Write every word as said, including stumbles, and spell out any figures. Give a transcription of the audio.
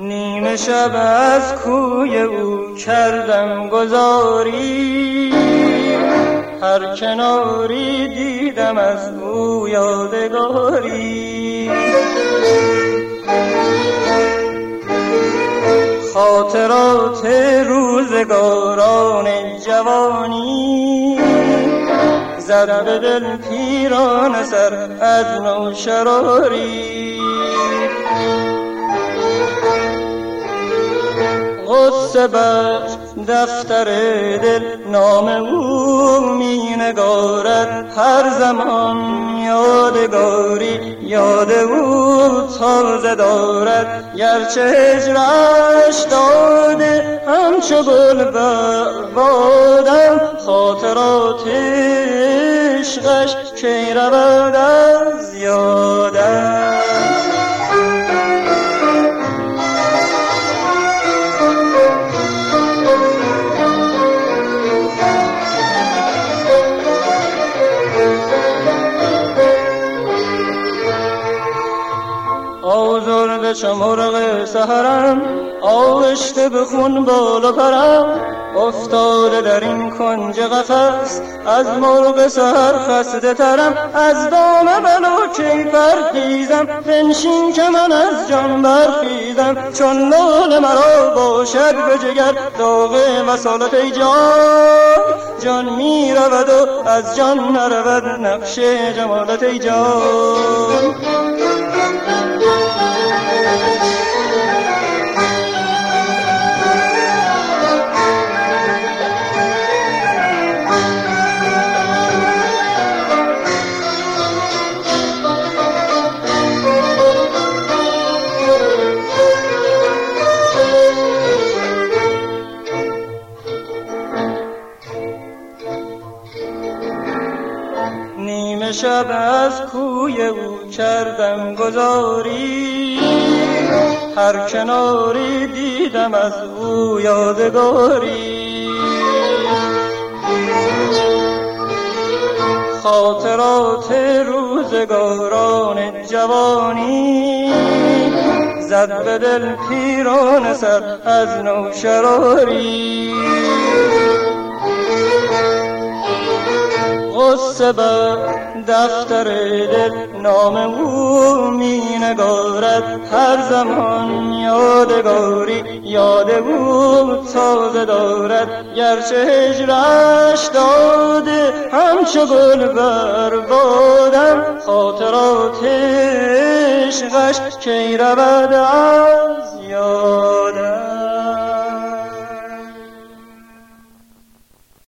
نیمه شب از کوی او کردم گذاری، هر کناری دیدم از او یادگاری. خاطرات روزگاران جوانی زد به دل پیرانه سر از نوشراری. غصه بر دفتر دل نام او می نگارد هر زمان، یادگاری یاد او تازه دارد. گرچه هجرش داده همچو گل بر بادم، خاطرات عشقش کی رود از یادم. آزرده چو مرغ سحرم، آغشته به خون بال و پرم. افتاده در این کنج قفس، از مرغ سحر خسته ترم. از دام بلوچی برخیزم، بنشین که من از جان برخیزم. چون لال مرا باشد به جگر داغ وصالت ای جان، جان می رود و از جان نرود نقش جمالت ای جان. نیمه شب از کوی او کردم گذاری، هر کناری دیدم از او یادگاری. خاطرات روزگاران جوانی زد به دل پیرانه سر از نوشراری. غصه بر دفتر دل نام او می نگارد هر زمان، یادگاری یاد او تازه دارد. گرچه هجرش داده همچو گل بر بادم، خاطرات عشقش کی رود از یاد.